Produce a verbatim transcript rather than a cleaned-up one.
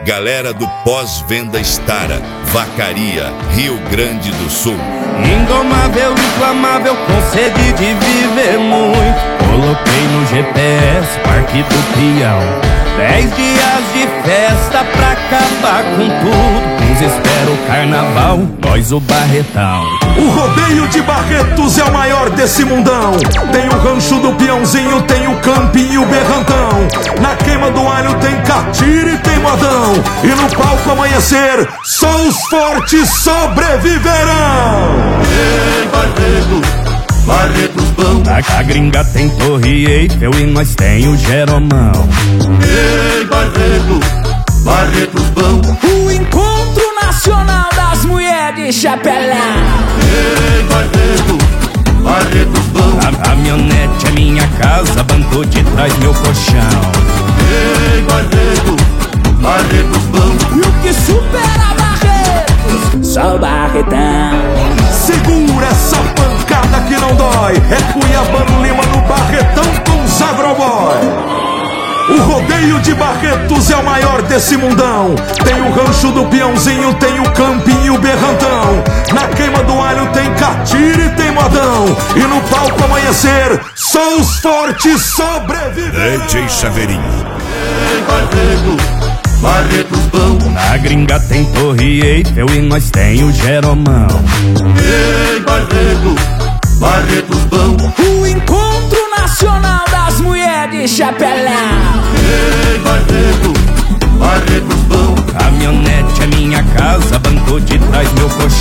Galera do Pós-Venda Stara, Vacaria, Rio Grande do Sul. Indomável, inflamável, com sede de viver muito. Coloquei no G P S, Parque do Peão. Dez dias de festa pra acabar com tudo. Uns esperam o carnaval, nós o Barretão. O rodeio de Barretos é o maior desse mundão. Tem o rancho do Peãozinho, tem o campinho, o berrantão. Na queima do alho tem catira e tem modão. E no palco amanhecer, só os fortes sobreviverão. Ei, Barreto, Barretos bom. A, a gringa tem Torre Eiffel e nós tem o Jeromão. Ei, Barreto, Barretos bom. O encontro nacional das mulheres de chapelão. Ei, Barreto, Barretos bom. A caminhonete é minha casa, banco de trás meu colchão. Ei, Barreto, Barretos bom. E o que supera Barretos? Só Barretão. Segura essa pancada que não dói. É Cuiabano Lima no Barretão com os Agroboy. O rodeio de Barretos é o maior desse mundão. Tem o rancho do Peãozinho, tem o campinho e o berrantão. Na queima do alho tem catira e tem modão. E no palco amanhecer, só os fortes sobreviverão. D J Chaveirinho. Ei, Barreto, Barretos bom. Na gringa tem Torre Eiffel e nós tem o Jeromão. Ei, Barreto, Barretos bom. O encontro nacional das mulheres de chapelão. Ei, Barreto, Barretos bom. Caminhonete é minha casa, banco de trás meu colchão.